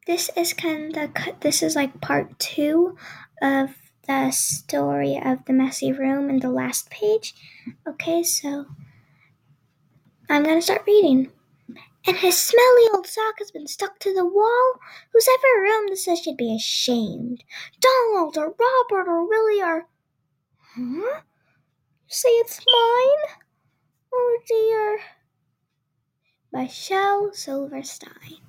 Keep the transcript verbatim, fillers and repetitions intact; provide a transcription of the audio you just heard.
this is kind of this is like part two of the story of the messy room in the last page. Okay, so I'm gonna start reading. And his smelly old sock has been stuck to the wall. Who's ever roomed this should be ashamed. Donald or Robert or Willie or... Huh? You say it's mine? Oh dear. By Shel Silverstein.